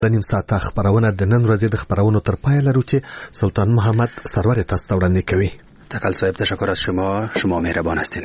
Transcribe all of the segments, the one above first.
د نیم ساعته خبرونه د نن ورځې د خبرونو تر پای لرو چې سلطان محمد سرور تاسو ته وړاندې کوي. تکل صاحب تشکر از شما مهربان هستین.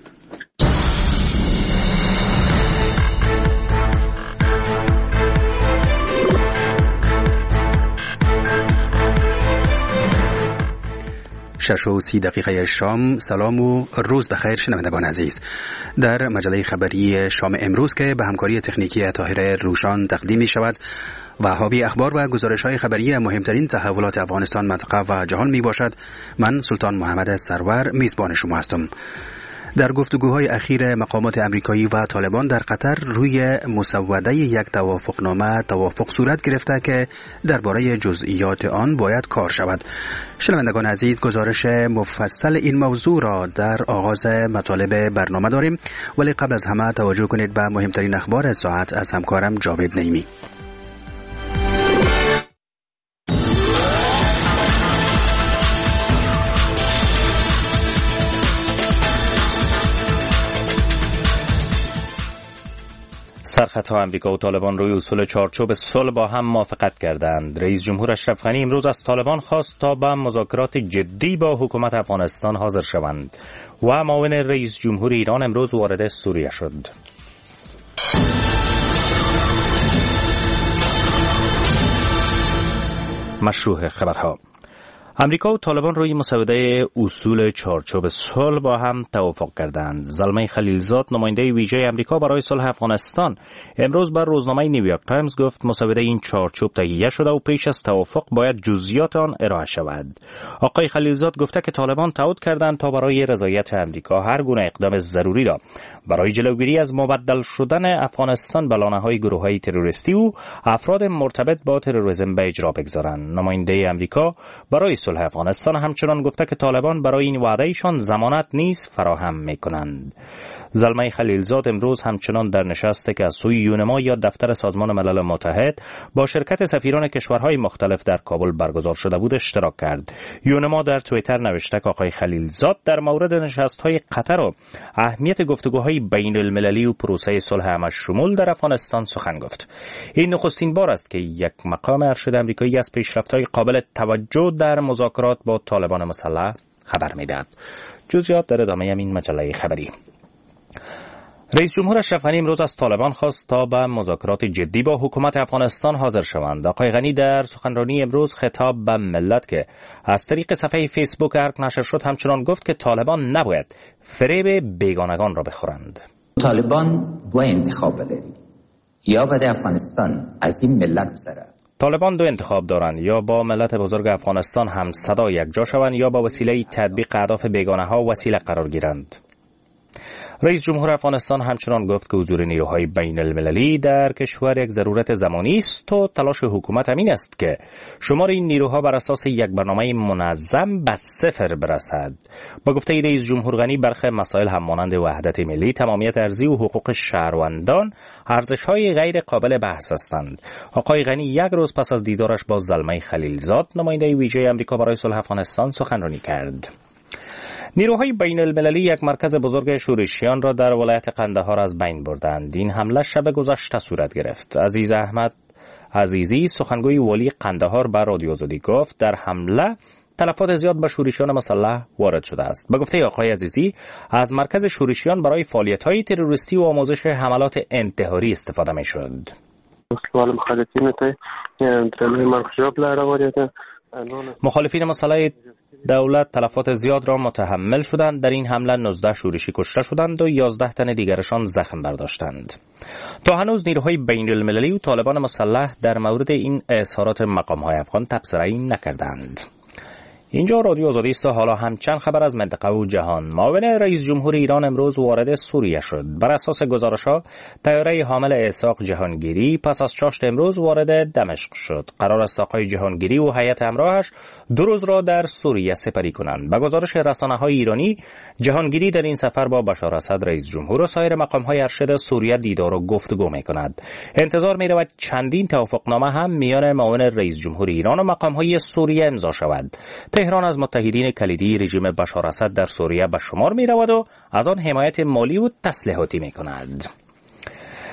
شش و 30 دقیقه شام. سلام و روز بخیر شنوندگان عزیز. در مجله خبری شام امروز که به همکاری تکنیکی طاهر روشان تقدیم می شود و حاوی اخبار و گزارش‌های خبری مهمترین تحولات افغانستان، منطقه و جهان می باشد، من سلطان محمد سرور میزبان شما هستم. در گفتگوهای اخیر مقامات امریکایی و طالبان در قطر روی مسوده یک توافق صورت گرفته که درباره جزئیات آن باید کار شود. شنوندگان عزیز، گزارش مفصل این موضوع را در آغاز مطالب برنامه داریم، ولی قبل از همه توجه کنید به مهمترین اخبار ساعت از همکارم جاوید نعیمی. سرخط امریکا و طالبان روی اصول چارچوب صلح با هم موافقت کردند. رئیس جمهور اشرف غنی امروز از طالبان خواست تا به مذاکرات جدی با حکومت افغانستان حاضر شوند و معاون رئیس جمهور ایران امروز وارد سوریه شد. مشروع خبرها. امریکا و طالبان روی مسوده اصول چارچوب صلح با هم توافق کردند. زلمه خلیلزاد، نماینده ویژه امریکا برای صلح افغانستان، امروز بر روزنامه نیویورک تایمز گفت مسوده این چارچوب تهیه شده و پیش از توافق باید جزئیات آن ارائه شود. آقای خلیلزاد گفته که طالبان تعهد کردند تا برای رضایت امریکا هر گونه اقدام ضروری را برای جلوگیری از مبدل شدن افغانستان به لانه‌های گروه‌های تروریستی و افراد مرتبط با تروریسم به اجرا بگذارند. نماینده امریکا برای صلح افغانستان همچنان گفته که طالبان برای این وعدهشان ضمانت نیز فراهم می‌کنند. زلمه خلیلزاد امروز همچنان در نشستی که از سوی یونما یا دفتر سازمان ملل متحد با شرکت سفیران کشورهای مختلف در کابل برگزار شده بود اشتراک کرد. یونما در توییتر نوشته که آقای خلیلزاد در مورد نشست‌های قطر و اهمیت گفتگوهای بین المللی و پروسه صلح همشمول در افغانستان سخن گفت. این نخستین بار است که یک مقام ارشد آمریکایی از پیشرفت‌های قابل توجه در مذاکرات با طالبان مسلح خبر می‌دهد. جزئیات در ادامه این مجله خبری. رئیس جمهور اشرف غنی امروز از طالبان خواست تا به مذاکرات جدی با حکومت افغانستان حاضر شوند. آقای غنی در سخنرانی امروز خطاب به ملت که از طریق صفحه فیسبوک ارگ نشر شد همچنان گفت که طالبان نباید فریب بیگانگان را بخورند. طالبان دو انتخاب دارند، یا به افغانستان از این ملت سره. طالبان دو انتخاب دارند، یا با ملت بزرگ افغانستان هم صدا یکجا شوند یا با وسیله تطبیق اهداف بیگانه ها وسیله قرار گیرند. رئیس جمهور افغانستان همچنان گفت که حضور نیروهای بین المللی در کشور یک ضرورت زمانی است و تلاش حکومت همین است که شمار این نیروها بر اساس یک برنامه منظم به صفر برسد. با گفته رئیس جمهور غنی برخی مسائل هم مانند وحدت ملی، تمامیت ارضی و حقوق شهروندان ارزش‌های غیر قابل بحث هستند. آقای غنی یک روز پس از دیدارش با زلمه خلیلزاد، نماینده ویژه آمریکا برای صلح افغانستان، سخنرانی کرد. نیروهای بین المللی یک مرکز بزرگ شورشیان را در ولایت قندهار از بین بردند. این حمله شب گذشته صورت گرفت. عزیز احمد عزیزی، سخنگوی والی قندهار، بر رادیو آزادی گفت در حمله تلفات زیاد به شورشیان مسلح وارد شده است. به گفته آقای عزیزی، از مرکز شورشیان برای فعالیت‌های تروریستی و آموزش حملات انتحاری استفاده می‌شد. مخالفین مسلح دولت تلفات زیاد را متحمل شدند. در این حمله 19 شورشی کشته شدند و 11 تن دیگرشان زخم برداشتند. تا هنوز نیروهای بین المللی و طالبان مسلح در مورد این اظهارات مقام‌های افغان تبصره‌ای نکردند. اینجا رادیو آزادی است و حالا هم چند خبر از منطقه و جهان. معاون رئیس جمهور ایران امروز وارد سوریه شد. بر اساس گزارش‌ها طیاره حامل اسحاق جهانگیری پس از چاشت امروز وارد دمشق شد. قرار است آقای جهانگیری و هیئت همراهش 2 روز را در سوریه سپری کنند. به گزارش رسانه‌های ایرانی، جهانگیری در این سفر با بشار اسد رئیس جمهور و سایر مقام‌های ارشد سوریه دیدار و گفتگو می‌کند. انتظار می‌رود چندین توافقنامه هم میان معاون رئیس جمهور ایران و مقام‌های سوریه امضا شود. تهران از متحدین کلیدی رژیم بشار اسد در سوریه به شمار می رود و از آن حمایت مالی و تسلیحاتی می کند.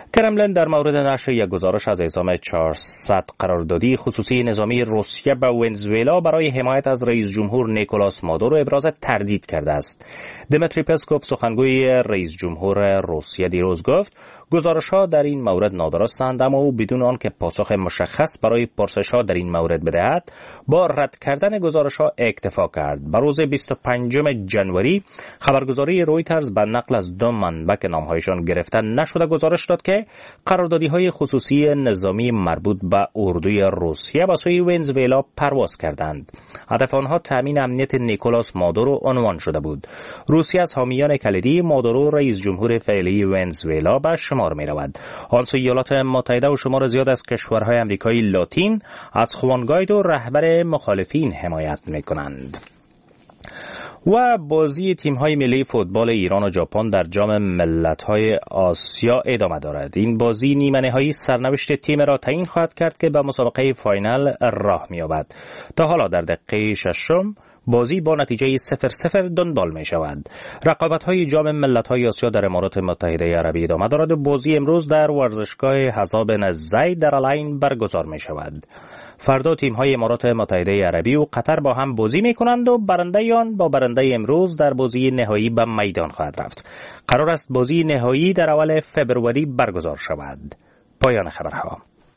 کرملین در مورد نشر یک گزارش از اعزام 400 قراردادی خصوصی نظامی روسیه به ونزوئلا برای حمایت از رئیس جمهور نیکولاس مادورو ابراز تردید کرده است. دمیتری پسکوف سخنگوی رئیس جمهور روسیه دیروز گفت گزارش‌ها در این مورد نادرستند، اما او بدون آنکه پاسخ مشخص برای پرسش‌ها در این مورد بدهد با رد کردن گزارش‌ها اکتفا کرد. به روز 25 جنوری خبرگزاری رویترز به نقل از دو منبع که نام‌هایشان گرفته نشده گزارش داد که قراردادی‌های خصوصی نظامی مربوط به اردوی روسیه به سوی ونزوئلا پرواز کردند. هدف آنها تامین امنیت نیکولاس مادورو عنوان شده بود. روسیه از حامیان کلیدی مادورو رئیس جمهور فعلی ونزوئلا به شمار می رود. آن سوی ایالات متحده و شمار زیاد از کشورهای آمریکایی لاتین از خوان گایدو رهبر مخالفین حمایت می کنند. و بازی تیم‌های ملی فوتبال ایران و ژاپن در جام ملت‌های آسیا ادامه دارد. این بازی نیمه نهایی سرنوشت تیم را تعیین خواهد کرد که به مسابقه فاینال راه می‌یابد. تا حالا در دقیقه 6 بازی با نتیجه 0-0 دنبال می شود. رقابت‌های جام ملت‌های آسیا در امارات متحده عربی ادامه دارد و بازی امروز در ورزشگاه حساب بن زید در العین برگزار می شود. فردا تیم‌های امارات متحده عربی و قطر با هم بازی می‌کنند و برنده آن با برنده امروز در بازی نهایی به میدان خواهد رفت. قرار است بازی نهایی در اول فبروری برگزار شود. پایان خبرها.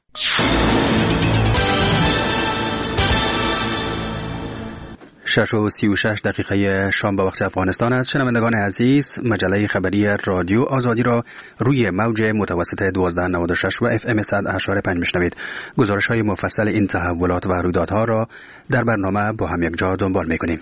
6:36 شام به وقت افغانستان است. شنوندگان عزیز، مجله خبری رادیو آزادی را روی موج متوسط 1296 و FM 100.5 میشنوید. گزارش‌های مفصل این تحولات و رویدادها را در برنامه با هم یک جا دنبال می‌کنیم.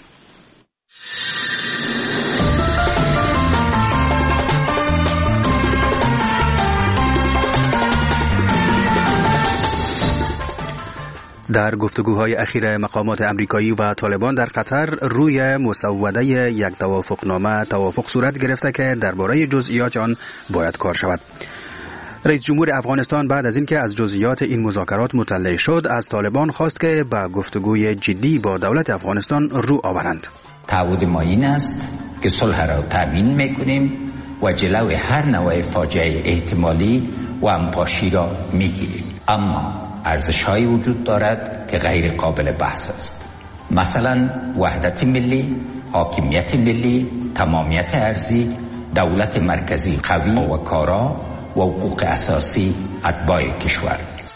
در گفتگوهای اخیر مقامات امریکایی و طالبان در قطر روی مسوده یک توافق صورت گرفته که درباره جزئیات آن باید کار شود. رئیس جمهور افغانستان بعد از اینکه از جزئیات این مذاکرات مطلع شد، از طالبان خواست که به گفتگوی جدی با دولت افغانستان رو آورند. تعهد ما این است که صلح را تامین میکنیم و جلوی هر نوع فاجعه احتمالی و انپاشی را میگیریم، اما ارزش‌هایی وجود دارد که غیر قابل بحث است. مثلا وحدت ملی، حاکمیت ملی، تمامیت ارضی، دولت مرکزی قوی و کارا و حقوق اساسی اتباع کشور.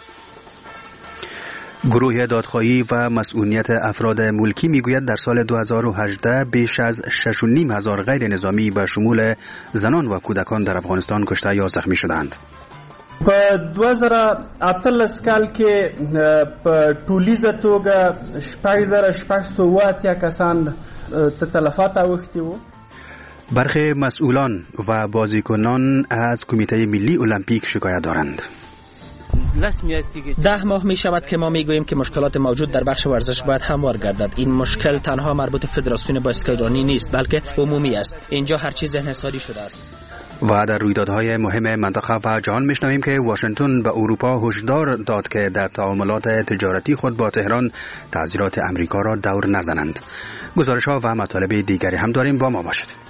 گروه دادخواهی و مسئولیت افراد ملکی میگوید در سال 2018 بیش از 6,500 غیر نظامی به شمول زنان و کودکان در افغانستان کشته یا زخمی شدند. په 2018 کال کې په ټولیزه توګه 6,608 کسان تلفات اوښتي وو. برخی مسئولان و بازیکنان از کمیته ملی المپیک شکایت دارند. 10 ماه می شود که ما می گوییم که مشکلات موجود در بخش ورزش باید هموار گردد. این مشکل تنها مربوط فدراسیون باسکتبالی نیست، بلکه عمومی است. اینجا هر چیز انحصاری شده است. و در رویدادهای مهم منطقه و جهان میشنویم که واشنگتن به اروپا هشدار داد که در تعاملات تجارتی خود با تهران تعزیرات امریکا را دور نزنند. گزارش‌ها و مطالب دیگری هم داریم، با ما باشید.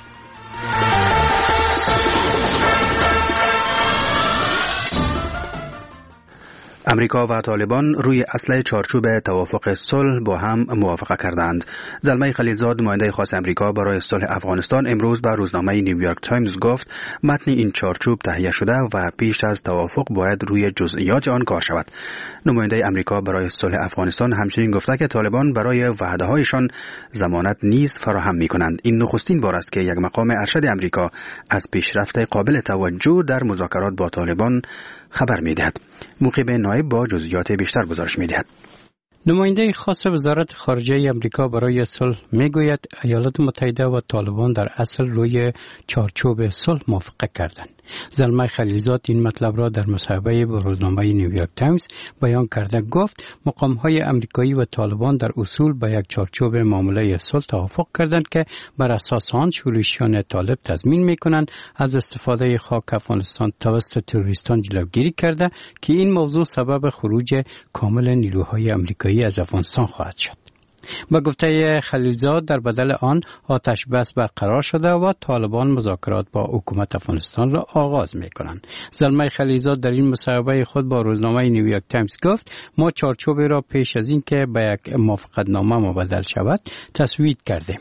امریکا و طالبان روی اصل چارچوب توافق صلح با هم موافقه کردند. زلمه خلیلزاد، نماینده خاص امریکا برای صلح افغانستان، امروز به روزنامه نیویورک تایمز گفت متن این چارچوب تهیه شده و پیش از توافق باید روی جزئیات آن کار شود. نماینده امریکا برای صلح افغانستان همچنین گفته که طالبان برای وعده‌هایشان ضمانت نیز فراهم می‌کنند. این نخستین بار است که یک مقام ارشد امریکا از پیشرفت قابل توجه در مذاکرات با طالبان خبر می‌دهد. مقیم نایب با جزئیات بیشتر گزارش می‌دهد. نماینده خاص وزارت خارجه امریکا برای صلح میگوید ایالات متحده و طالبان در اصل روی چارچوب صلح موافقت کردند. زلمه خلیلزاد این مطلب را در مصاحبه با روزنامه نیویورک تایمز بیان کرده. گفت مقام‌های امریکایی و طالبان در اصول به یک چارچوب معامله صلح توافق کردند که بر اساس آن شورشیان طالب تضمین می‌کنند از استفاده خاک افغانستان توسط تروریستان جلوگیری کرده که این موضوع سبب خروج کامل نیروهای امریکایی از افغانستان خواهد شد. با گفته خلیلزاد در بدل آن آتش بس برقرار شده و طالبان مذاکرات با حکومت افغانستان را آغاز می‌کنند. زلمه خلیلزاد در این مصاحبه خود با روزنامه نیویورک تایمز گفت ما چارچوبی را پیش از این که به یک موافقتنامه مبدل شود تصویب کردیم.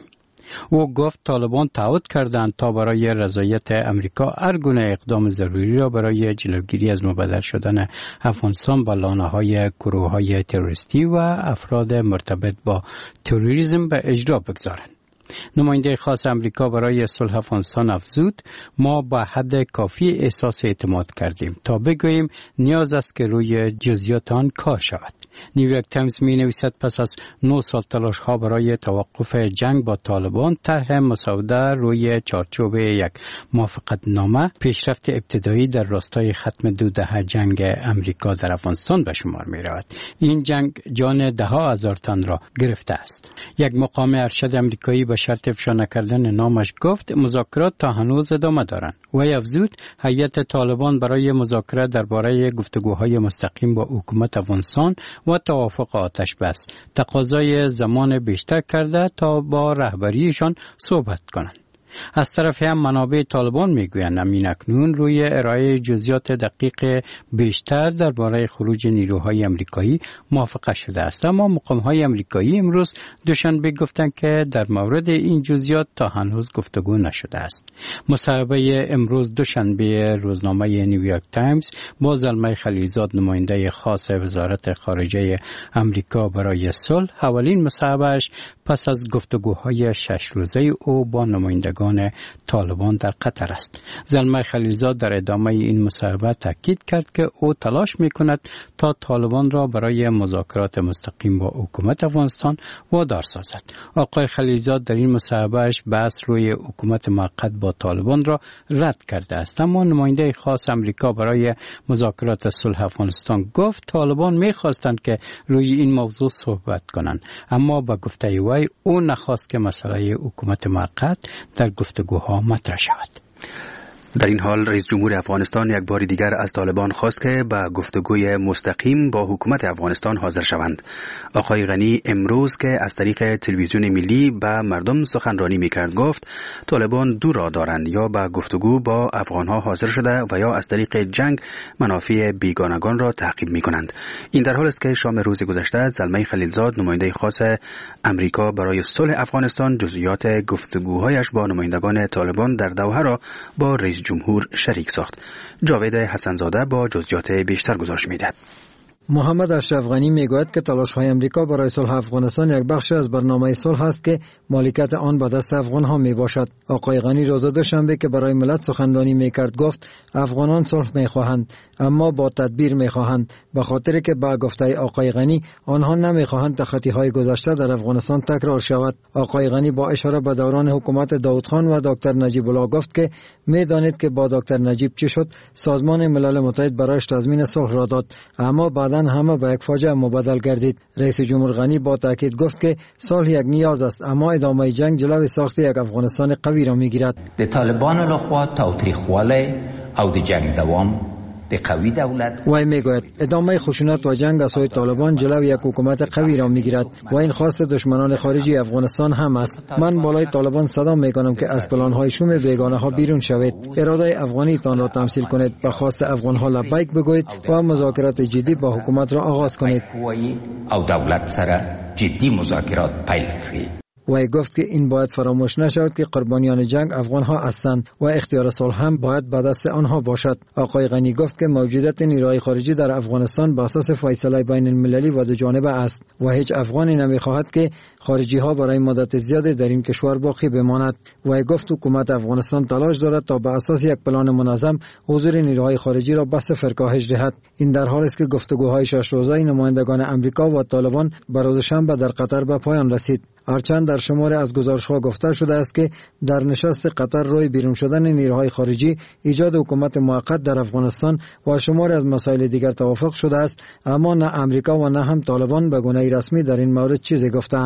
او گفت طالبان تعهد کردند تا برای رضایت امریکا هر گونه اقدام ضروری را برای جلوگیری از مبدل شدن افغانستان به لانه‌های گروه‌های تروریستی و افراد مرتبط با تروریسم به اجرا بگذارند. نماینده خاص امریکا برای صلح افغانستان افزود ما با حد کافی احساس اعتماد کردیم تا بگوییم نیاز است که روی جزئیات آن کار شود. نیویورک تایمز می نویسد پس از 9 سال تلاش ها برای توقف جنگ با طالبان طرح مسوده روی چارچوب یک موافقتنامه پیشرفت ابتدایی در راستای ختم 2 دهه جنگ امریکا در افغانستان به شمار می رود. این جنگ جان ده ها هزار تن را گرفته است. یک مقام ارشد امریکایی به شرط افشا نکردن نامش گفت مذاکرات تا هنوز ادامه دارند. و افزود هیئت طالبان برای مذاکره درباره گفتگوهای مستقیم با حکومت افغانستان و توافق آتش بس تقاضای زمان بیشتر کرده تا با رهبریشان صحبت کنند. از طرف هم منابع طالبان میگویند امین اکنون روی ارائه جزئیات دقیق بیشتر درباره خروج نیروهای امریکایی موافقه شده است، اما مقام‌های امریکایی امروز دوشنبه گفتند که در مورد این جزئیات تا هنوز گفتگو نشده است. مصاحبه امروز دوشنبه روزنامه نیویورک تایمز با زلمه خلیلزاد نماینده خاص وزارت خارجه امریکا برای صلح اولین مصاحبهش پس از گفتگوهای 6 روزه او با نمایندگان طالبان در قطر است. زلمه خلیلزاد در ادامه این مصاحبه تاکید کرد که او تلاش می‌کند تا طالبان را برای مذاکرات مستقیم با حکومت افغانستان وادار سازد. آقای خلیلزاد در این مصاحبهش بحث روی حکومت موقت با طالبان را رد کرده است، اما نماینده خاص امریکا برای مذاکرات صلح افغانستان گفت طالبان می‌خواستند که روی این موضوع صحبت کنند، اما با گفته وی او نخواست که مسئله حکومت موقت در گفتگوها مطرح شود. در این حال رئیس جمهور افغانستان یک بار دیگر از طالبان خواست که به گفتگوی مستقیم با حکومت افغانستان حاضر شوند. آقای غنی امروز که از طریق تلویزیون ملی به مردم سخنرانی میکرد گفت طالبان دو راه دارند، یا به گفتگو با افغانها حاضر شده و یا از طریق جنگ منافع بیگانگان را تعقیب میکنند. این در حال است که شام روز گذشته زلمه خلیلزاد نماینده خاص امریکا برای صلح افغانستان جزئیات گفتگوهایش با نمایندگان طالبان در دوحه را با رئیس جمهور شریک ساخت. جاوید حسنزاده با جزئیات بیشتر گزارش می‌دهد. محمد اشرف غنی میگوید که تلاش‌های امریکا برای صلح افغانستان یک بخش از برنامه صلح است که مالکیت آن به دست افغان‌ها میباشد. آقای غنی روز دوشنبه که برای ملت سخنرانی میکرد گفت افغانان صلح میخواهند اما با تدبیر میخواهند، به خاطر که با گفته آقای غنی آنها نمیخواهند تخطی‌های گذشته در افغانستان تکرار شود. آقای غنی با اشاره به دوران حکومت داود خان و دکتر نجیب الله گفت که میدانید که با دکتر نجیب چی شد، سازمان ملل متحد برایش تضمین صلح را داد، اما بعداً همه به یک فاجعه مبدل گردید. رئیس جمهور غنی با تاکید گفت که صلح یک نیاز است، اما ادامه جنگ جلوی ساخت یک افغانستان قوی را میگیرد. د طالبان لخوا تاوتریخوالی او د جنگ دوام قوی دولت وی میگوید ادامه خشونت و جنگ از سوی طالبان جلوی یک حکومت قوی را میگیرد و این خواست دشمنان خارجی افغانستان هم است. من بالای طالبان صدا میکنم که از پلان‌های شوم بیگانه ها بیرون شوید، اراده افغانی تان را تمثیل کنید، به خواست افغان ها لبیک بگویید و مذاکرات جدی با حکومت را آغاز کنید او دولت سره جدی مذاکرات پیل کړئ. وی گفت که این باید فراموش نشود که قربانیان جنگ افغان ها هستند و اختیار صلح هم باید به دست آنها باشد. آقای غنی گفت که موجودیت نیروهای خارجی در افغانستان بر اساس فیصله بین المللی و دو جانبه است و هیچ افغانی نمیخواهد که خارجی ها برای مدت زیادی در این کشور باقی بماند. وی گفت حکومت افغانستان تلاش دارد تا بر اساس یک پلان منظم حضور نیروهای خارجی را به صفر کاهش دهد. این در حالی است که گفتگوهای 6 روزه نمایندگان امریکا و طالبان بر روز شنبه در قطر به پایان رسید. هرچند در شماری از گزارش‌ها گفته شده است که در نشست قطر روی بیرون شدن نیروهای خارجی، ایجاد حکومت موقت در افغانستان و شماری از مسائل دیگر توافق شده است، اما نه امریکا و نه هم طالبان به گونه رسمی در این مورد چیزی گفتند.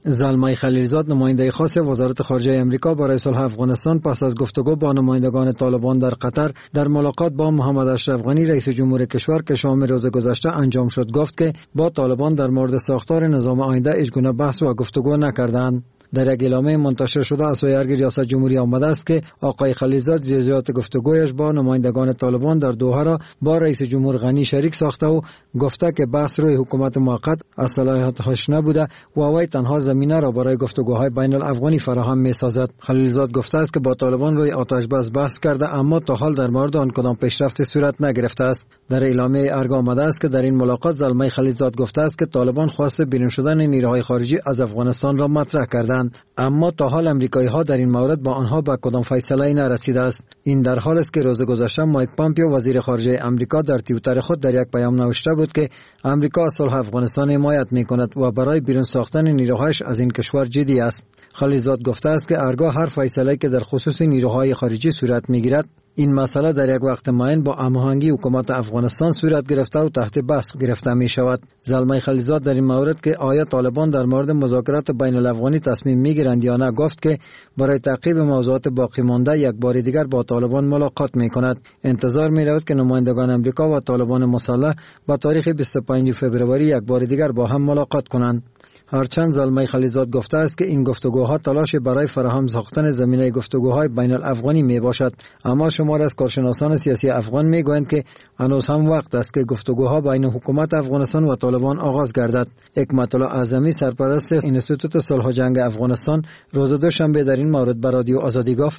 زلمای خلیلزاد نماینده خاص وزارت خارجه آمریکا برای صلح افغانستان پس از گفتگو با نمایندگان طالبان در قطر در ملاقات با محمد اشرف غنی رئیس جمهور کشور که شام روز گذشته انجام شد گفت که با طالبان در مورد ساختار نظام آینده هیچگونه بحث و گفتگو نکردند. در یک اعلامیه منتشر شده از سوی ریاست جمهوری آمده است که آقای خلیلزاد جزئیات گفتگویش با نمایندگان طالبان در دوحه را با رئیس جمهور غنی شریک ساخته و گفته که بحث روی حکومت موقت از صلاحیتش نبوده و وی تنها زمینه را برای گفتگوهای بین الافغانی فراهم می‌سازد. خلیلزاد گفته است که با طالبان روی آتش بس بحث کرده اما تا حال در مورد آن کدام پیشرفت صورت نگرفته است. در اعلامیه ارگ آمده است که در این ملاقات زلمای خلیلزاد گفته است که طالبان خواست بیرون شدن نیروهای خارجی از افغانستان را مطرح کردند، اما تا حال امریکایی‌ها در این مورد با آنها به کدام فیصله‌ای نرسیده است. این در حالی است که روز گذشته مایک پامپیو وزیر خارجه آمریکا در توییتر خود در یک پیام نوشته بود که آمریکا از صلح افغانستان حمایت می‌کند و برای بیرون ساختن نیروهایش از این کشور جدی است. خلیلزاد گفته است که ارگاه هر فیصله‌ای که در خصوص نیروهای خارجی صورت می‌گیرد این مسئله در یک وقت معین با هماهنگی حکومت افغانستان صورت گرفته و تحت بحث گرفته می شود. زلمای خلیلزاد در این مورد که آیا طالبان در مورد مذاکرات بین الافغانی تصمیم می گیرند یا نه گفت که برای تعقیب موضوعات باقی مانده یک بار دیگر با طالبان ملاقات می کند. انتظار می رود که نمایندگان امریکا و طالبان مسلح با تاریخ 25 فوریه یک بار دیگر با هم ملاقات کنند. هرچند زلمای خلیلزاد گفته است که این گفتگوها تلاش برای فراهم ساختن زمینه گفتگوهای بین الافغانی می باشد، اما شمار از کارشناسان سیاسی افغان می گویند که هنوز هم وقت است که گفتگوها بین حکومت افغانستان و طالبان آغاز گردد. حکمت الله اعظمی سرپرست انستیتوت صلح و جنگ افغانستان روز دوشنبه در این مورد به رادیو آزادی گفت: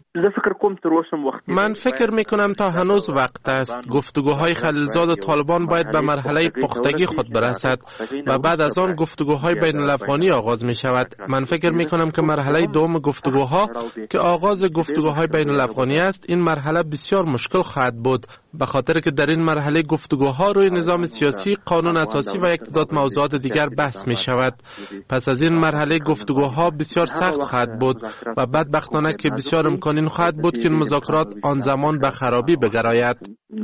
من فکر می کنم تا هنوز وقت است. گفتگوهای خلیلزاد و طالبان باید به مرحله پختگی خود برسد و بعد از آن گفتگوهای بین الافغانی آغاز می شود. من فکر می کنم که مرحله دوم گفتگوها که آغاز گفتگوهای بین الافغانی است، این مرحله بسیار مشکل خواهد بود، به خاطر که در این مرحله گفتگوها روی نظام سیاسی، قانون اساسی و یک تعداد موضوعات دیگر بحث می شود. پس از این مرحله گفتگوها بسیار سخت خواهد بود و بدبختانه که بسیار امکان خواهد بود که مذاکرات آن زمان به خرابی بگراید.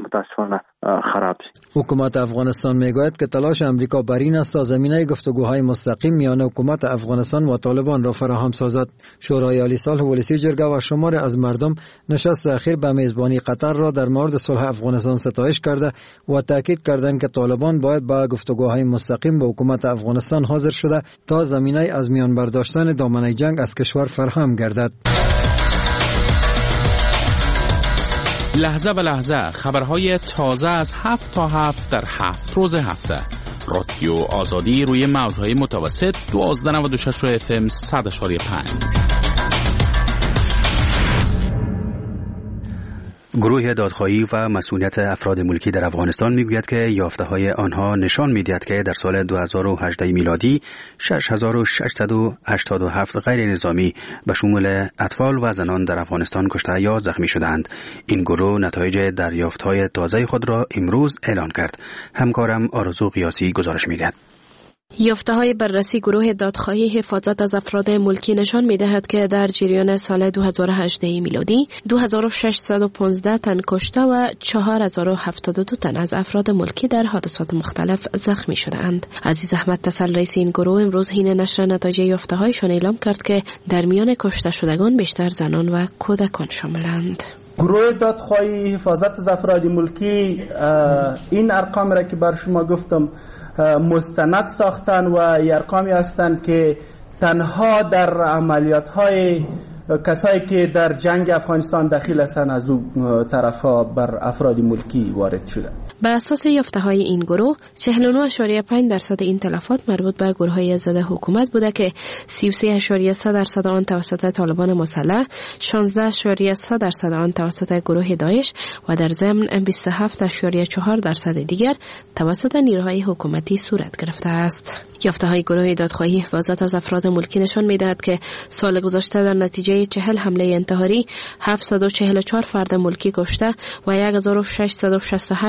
حکومت افغانستان میگوید که تلاش امریکا بر این است تا زمینه گفتگوهای مستقیم میان حکومت افغانستان و طالبان را فراهم سازد. شورای عالی صلح ولسی جرگه و شمار از مردم نشست اخیر به میزبانی قطر را در مورد صلح افغانستان ستایش کرده و تاکید کردند که طالبان باید با گفتگوهای مستقیم با حکومت افغانستان حاضر شده تا زمینه از میان برداشتن دامنه جنگ از کشور فراهم گردد. لحظه به لحظه خبرهای تازه از 7 تا 7 در 7 روز هفته. رادیو آزادی روی موجهای متوسط 1296 FM 100.5. گروه دادخواهی و مسئولیت افراد ملکی در افغانستان میگوید که یافته‌های آنها نشان می‌دهد که در سال 2018 میلادی 6687 غیر نظامی به شمول اطفال و زنان در افغانستان کشته یا زخمی شدند. این گروه نتایج دریافت‌های تازه خود را امروز اعلان کرد. همکارم آرزو قیاسی گزارش می‌دهد. یافته‌های بررسی گروه دادخواهی حفاظت از افراد ملکی نشان می‌دهد که در جریان سال 2018 میلادی 2615 تن کشته و 4072 تن از افراد ملکی در حادثات مختلف زخمی شدند. عزیز احمد تسل رئیس این گروه امروز حین نشر نتایج یافته‌هایشان اعلام کرد که در میان کشته شدگان بیشتر زنان و کودکان شاملند. گروه دادخواهی حفاظت از افراد ملکی این ارقام را که بر شما گفتم مستند ساختن و ارقامی هستند که تنها در عملیات‌های کسایی که در جنگ افغانستان داخل هستند از او طرفا بر افراد ملکی وارد شده. به اساس یافته‌های این گروه 49.5% این تلفات مربوط به گروه‌های ضد حکومت بوده که 33.3% آن توسط طالبان مسلح، 16.3% آن توسط گروه داعش و در ضمن 27.4% دیگر توسط نیروهای حکومتی صورت گرفته است. یافته‌های گروه دادخواهی حفاظت از افراد ملکی نشان می‌دهد که سال گذشته در نتیجه 40 حمله انتحاری 744 فرد ملکی کشته و 1668 تن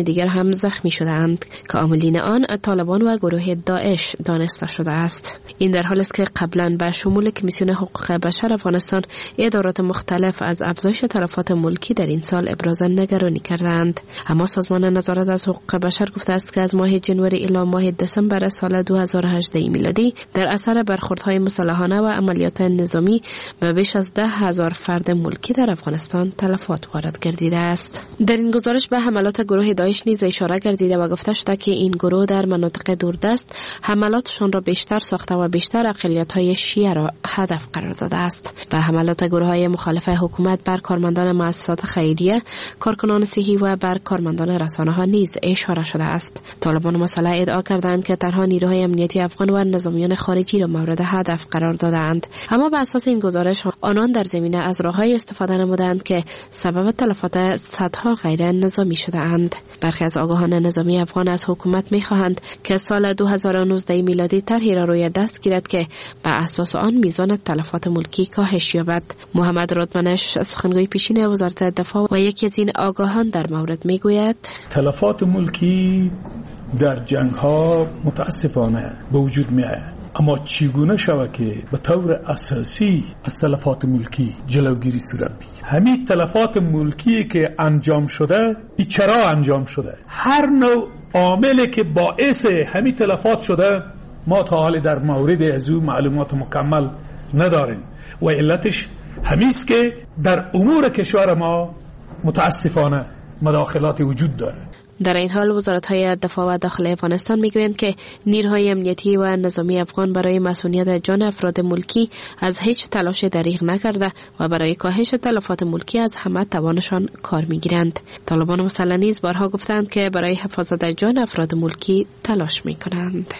دیگر هم زخمی شدند که عاملین آن طالبان و گروه داعش دانسته شده است. این در حالی است که قبلا به شمول کمیسیون حقوق بشر افغانستان ادارات مختلف از افزایش تلفات ملکی در این سال ابراز نگرانی کردند. اما سازمان نظارت از حقوق بشر گفته است که از ماه جنوری الی ماه دسامبر سال 2018 میلادی در اثر برخوردهای مسلحانه و عملیات نظامی به بیش از 10,000 فرد ملکی در افغانستان تلفات وارد گردیده است. در این گزارش به حملات گروه داعش نیز اشاره گردیده و گفته شده که این گروه در مناطق دوردست حملاتشان را بیشتر ساخته و بیشتر اقلیت‌های شیعه را هدف قرار داده است. به حملات گروه‌های مخالف حکومت بر کارمندان مؤسسات خیریه، کارکنان صحی و بر کارمندان رسانه‌ها نیز اشاره شده است. طالبان مسلح ادعا کردند که تنها نیروهای امنیتی افغان و نظامیان خارجی را مورد هدف قرار دادند، اما بر اساس این گزارش آنان در زمینه از راه‌های استفاده نمودند که سبب تلفات صدها غیر نظامی شده‌اند. برخی از آگاهان نظامی افغان از حکومت می‌خواهند که سال 2019 میلادی طرحی را روی دست گیرد که بر اساس آن میزان تلفات ملکی کاهش یابد. محمد رودمنش سخنگوی پیشین وزارت دفاع و یکی از این آگاهان در مورد میگوید تلفات ملکی در جنگ‌ها متاسفانه به وجود می‌آید، اما چگونه شود که به طور اساسی از تلفات ملکی جلوگیری صورت بگیرد؟ همین تلفات ملکی که انجام شده ای چرا انجام شده؟ هر نوع عاملی که باعث همین تلفات شده ما تا حال در مورد از او معلومات مکمل نداریم و علتش همیست که در امور کشور ما متاسفانه مداخلات وجود داره. در این حال وزارت‌های دفاع و داخلی افغانستان میگویند که نیروهای امنیتی و نظامی افغان برای مسئولیت جان افراد ملکی از هیچ تلاش دریغ نکرده و برای کاهش تلفات ملکی از همه توانشان کار میگیرند. طالبان مسلح نیز بارها گفتند که برای حفاظت جان افراد ملکی تلاش میکنند.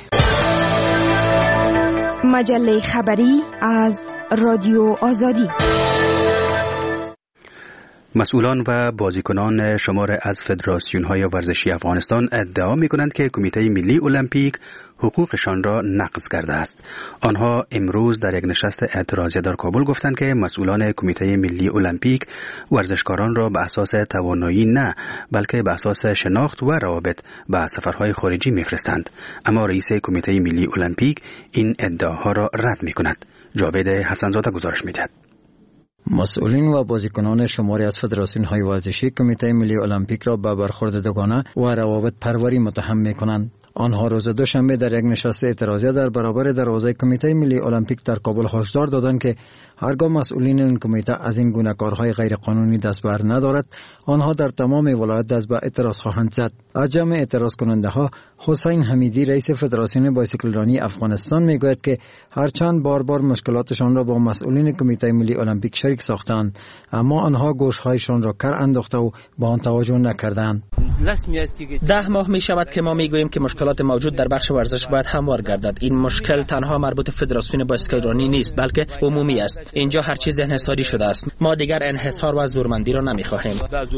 مجله خبری از رادیو آزادی. مسئولان و بازیکنان شمار از فدراسیون‌های ورزشی افغانستان ادعا می‌کنند که کمیته ملی المپیک حقوقشان را نقض کرده است. آنها امروز در یک نشست اعتراضی در کابل گفتند که مسئولان کمیته ملی المپیک ورزشکاران را به اساس توانایی نه، بلکه به اساس شناخت و روابط به سفرهای خارجی می‌فرستند. اما رئیس کمیته ملی المپیک این ادعاها را رد می‌کند. جاوید حسن‌زاده گزارش می‌دهد. مسئولین و بازیکنان شماری از فدراسیون‌های ورزشی کمیته ملی المپیک را به برخورد دوگانه و روابط پروری متهم می‌کنند. آنها روز دوشنبه در یک نشست اعتراضی در برابر دروازه کمیته ملی المپیک در کابل هشدار دادند که هرگاه مسئولین این کمیته از این گونه کارهای غیرقانونی دست بر ندارد، آنها در تمام ولایت دست به اعتراض خواهند زد. از جمع اعتراض کننده ها حسین حمیدی رئیس فدراسیون بایسکلرانی افغانستان میگوید که هرچند بار مشکلاتشان را با مسئولین کمیته ملی المپیک شریک ساختند، اما آنها گوشهایشان را کر انداخته و با آن توجه نکردند. 10 ماه می شود که ما میگوییم که مشکلات موجود در بخش ورزش باید هموار گردد. این مشکل تنها مربوط فدراسیون بایسکلرانی نیست، بلکه عمومی است. اینجا هر چیز انحصاری شده است. ما دیگر انحصار و زورمندی را نمیخواهیم.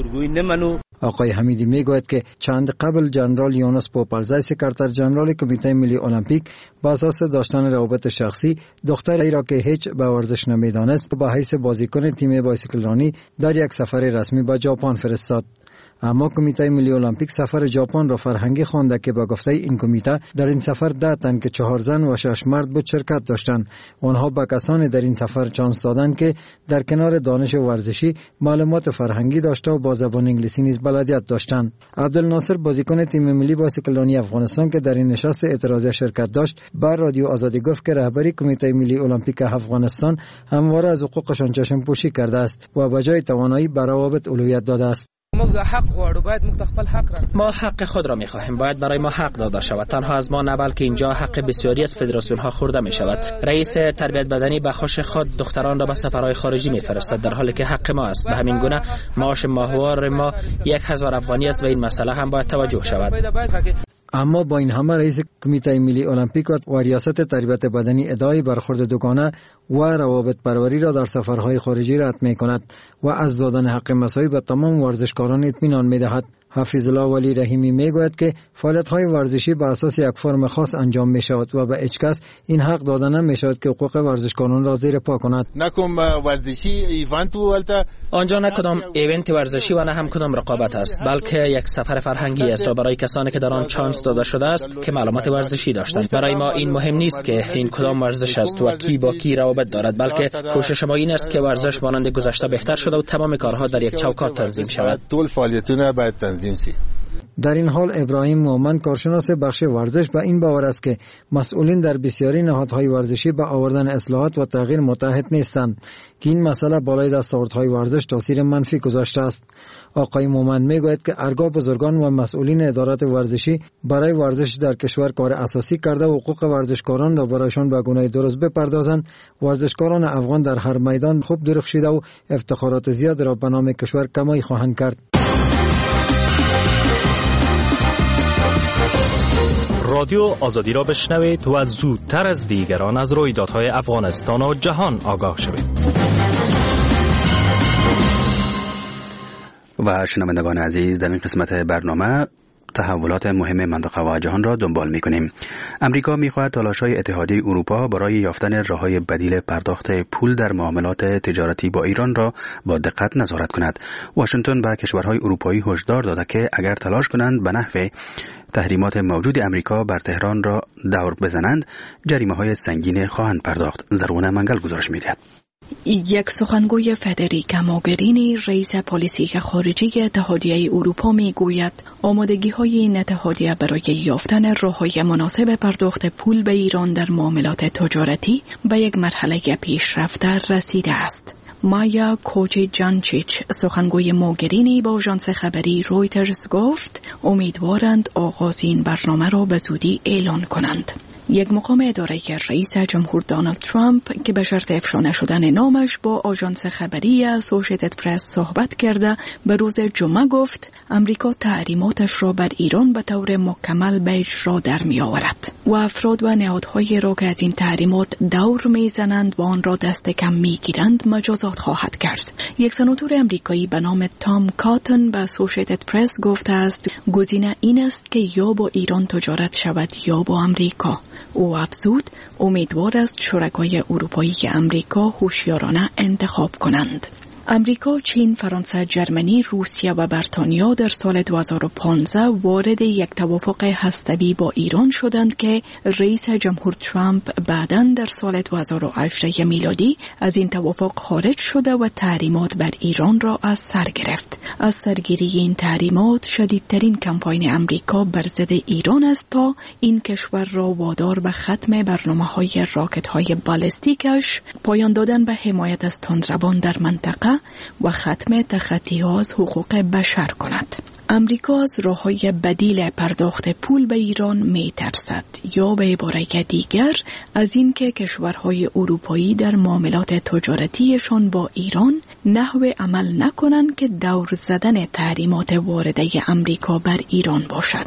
آقای حمیدی میگوید که چند قبل جنرال یونس پوپلزای سکرتر جنرال کمیته ملی المپیک با اساس داشتن روابط شخصی دختری را که هیچ به ورزش نمیدانست به حیث بازیکن تیم بایسکلرانی در یک سفر رسمی به ژاپن فرستاد. اما کمیته ملی المپیک سفر ژاپن را فرهنگی خوانده که با گفته این کمیته در این سفر 10 تن که 4 زن و 6 مرد بود شرکت داشتند. آنها به کسانی در این سفر چانس دادند که در کنار دانش ورزشی معلومات فرهنگی داشته و با زبان انگلیسی نیز بلدیت داشتند. عبدالناصر بازیکن تیم ملی بایسکلرانی افغانستان که در این نشست اعتراضی شرکت داشت بر رادیو آزادی گفت که رهبری کمیته ملی المپیک افغانستان همواره از حقوقشان چشم پوشی کرده است و به جای توانایی بر روابط اولویت داده است. ما حق خود را می‌خواهیم، باید برای ما حق داده شود. تنها از ما نه بلکه اینجا حق بسیاری از فدراسیون‌ها خورده می شود. رئیس تربیت بدنی به خوش خود دختران را به سفرهای خارجی می‌فرستد در حالی که حق ما است. به همین گونه معاش ماهوار ما 1000 افغانی است و این مسئله هم باید توجه شود. اما با این همه رئیس کمیته ملی المپیک و ریاست تربیت بدنی ادعای برخورد دوگانه و روابط پروری را در سفرهای خارجی رد می‌کند و از دادن حق مساوی به تمام ورزشکاران اطمینان می‌دهد. حفیظ الله ولی رحیمی میگوید که فعالیت‌های ورزشی به اساس یک فرم خاص انجام می‌شود و به هیچ کس این حق داده نمی‌شود که حقوق ورزشکاران را زیر پا کند. نکم ورزشی ایونت ولتا آنجا نه کدام ایونت ورزشی و نه هم کدام رقابت است، بلکه یک سفر فرهنگی است و برای کسانی که در آن چانس داده شده است که معلومات ورزشی داشتند. برای ما این مهم نیست که این کدام ورزش است و کی با کی روابط دارد، بلکه کوشش ما این است که ورزش مانند گذشته بهتر شده و تمام کارها در یک چوکات تنظیم شود. طول فعالیتونه باید تنظیم شود. در این حال ابراهیم مومن کارشناس بخش ورزش به این باور است که مسئولین در بسیاری نهادهای ورزشی به آوردن اصلاحات و تغییر متحد نیستند که این مسئله بالای دستاوردهای ورزش تاثیر منفی گذاشته است. آقای مومن میگوید که ارگاه بزرگان و مسئولین ادارات ورزشی برای ورزش در کشور کار اساسی کرده و حقوق ورزشکاران را برایشان به گونه درست بپردازند. ورزشکاران افغان در هر میدان خوب درخشیده و افتخارات زیاد را به نام کشور کمایی خواهند کرد. رادیو آزادی را بشنوید و زودتر از دیگران از رویدادهای افغانستان و جهان آگاه شوید. و شنوندگان عزیز، در این قسمت برنامه تحولات مهم منطقه و جهان را دنبال می‌کنیم. امریکا می‌خواهد تلاش‌های اتحادیه اروپا برای یافتن راه‌های بدیل پرداخت پول در معاملات تجارتی با ایران را با دقت نظارت کند. واشنگتن به کشورهای اروپایی هشدار داده که اگر تلاش کنند به نحو تحریمات موجود امریکا بر تهران را دور بزنند، جریمه‌های سنگین خواهند پرداخت. زرغونه منگل گزارش می‌دهد. یک سخنگوی فدریکا موگرینی رئیس پلیسی خارجی اتحادیه اروپا میگوید آمادگی‌های این اتحادیه برای یافتن راه‌های مناسب پرداخت پول به ایران در معاملات تجارتی به یک مرحله پیشرفته رسیده است. مایا کوچی جانچیچ سخنگوی موگرینی با آژانس خبری رویترز گفت امیدوارند آغاز این برنامه را به زودی اعلان کنند. یک مقام اداره رئیس جمهور دونالد ترامپ که به شرط افشا نشدن نامش با آژانس خبری اسوسییتد پرس صحبت کرده به روز جمعه گفت امریکا تحریماتش را بر ایران به طور مکمل به اجرا در می آورد و افراد و نهادهایی را که از این تحریمات دور می زنند و آن را دست کم می گیرند مجازات خواهد کرد. یک سناتور امریکایی به نام تام کاتن به اسوسییتد پرس گفته است گزینه این است که یا با ایران تجارت شود یا با امریکا. او افزود امیدوار است شرکای اروپایی امریکا هوشیارانه انتخاب کنند. امریکا، چین، فرانسه، جرمنی، روسیه و بریتانیا در سال 2015 وارد یک توافق هسته‌ای با ایران شدند که رئیس جمهور ترامپ بعداً در سال 2018 میلادی از این توافق خارج شده و تحریمات بر ایران را از سر گرفت. از سرگیری این تحریمات شدیدترین کمپاین امریکا بر ضد ایران است تا این کشور را وادار به ختم برنامه‌های راکت‌های بالستیکش، پایان دادن به حمایت از تندروان در منطقه و ختم تخطی‌ها از حقوق بشر کند. امریکا از راه‌های بدیل پرداخت پول به ایران می‌ترسد یا به عبارت دیگر از اینکه کشورهای اروپایی در معاملات تجارتیشان با ایران نحو عمل نکنند که دور زدن تحریمات وارده امریکا بر ایران باشد.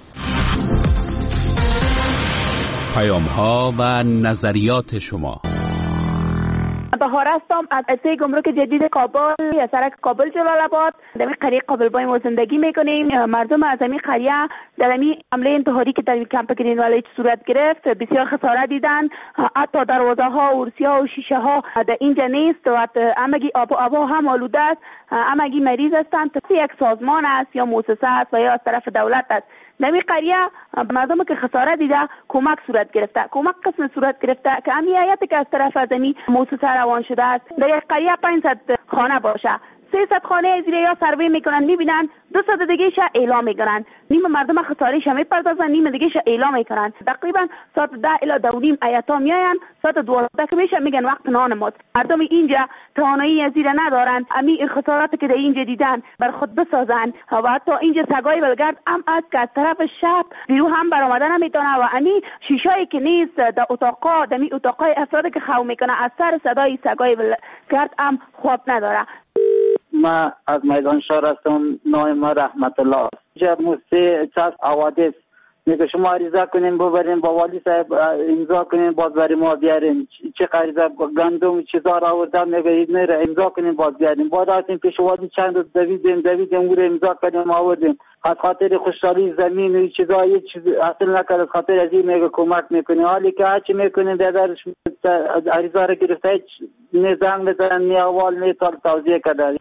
پیام‌ها و نظریات شما. بهار هستم از اداره گمرک جدید کابل، از سرک کابل جلال آباد. در این قریه کابل با ما زندگی میکنیم. مردم از این قریه در این حمله انتحاری که در کمپ گرین والی صورت گرفت بسیار خسارت دیدن. حتی دروازه ها، ارسی ها و شیشه ها در اینجا نیست و همگی آب و هوا هم آلوده است. همگی مریض هستند. یک سازمان است یا مؤسسه است و یا از طرف دولت است. در این قریه مردم که خسارت دیده کمک صورت گرفته. کمک قسم صورت گرفته که همیت که از طرف از این مؤسسه روان شده است. در یک قریه 500 خانه باشه. 300 خانه زیر یا سروی میکنن، میبینن 200 دیگه ش اعلام میکنن. نیم مردم خسارش میپردازن، نیم دیگه ش اعلام میکنن. تقریبا ساعت 10 الی 12 ایتا میاین، ساعت 12 که میشه میگن وقت نان ماست. مردم اینجا توانایی زیر ندارن. امی خسارات که در اینجا دیدن بر خود بسازن و حتی اینجا سگای ولگرد هم از که از طرف شب بیرو هم برآمدن نمیتونه و امی شیشایی که نیست در اتاقا، در می اتاقای افراد که خو میکنه از سر صدای سگای ولگرد هم خواب نداره. ما از میدان شهر هستم. نام ما رحمت الله. جب موسی چاس حوادث میگه شما عریضه کنین ببرین با والی صاحب امضا کنین باز برای ما بیارین. چه عریضه گندم چیزا را آوردم میگه این امضا کنین باز بیارین. بعد رفتیم پیش والی چند روز دویدیم اون امضا کردیم آوردیم. از خاطر خوشحالی زمین و چیزا هیچ چیز اصلا نکرد. از خاطر از این میگه کمک میکنه. حالی که هرچی میکنین درش عریضه را گرفته هیچ نه زنگ بزنن نه اول نه توضیح کرده.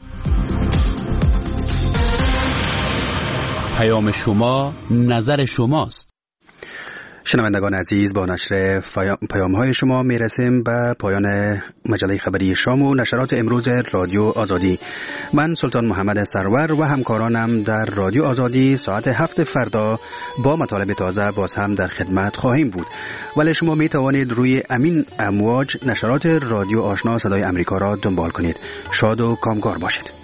پیام شما نظر شماست. شنوندگان عزیز، با نشر پیام‌های شما میرسیم به پایان مجله خبری شام و نشرات امروز رادیو آزادی. من سلطان محمد سرور و همکارانم در رادیو آزادی ساعت 7 فردا با مطالب تازه باز هم در خدمت خواهیم بود. ولی شما می توانید روی امین امواج نشرات رادیو آشنا صدای امریکا را دنبال کنید. شاد و کامگار باشید.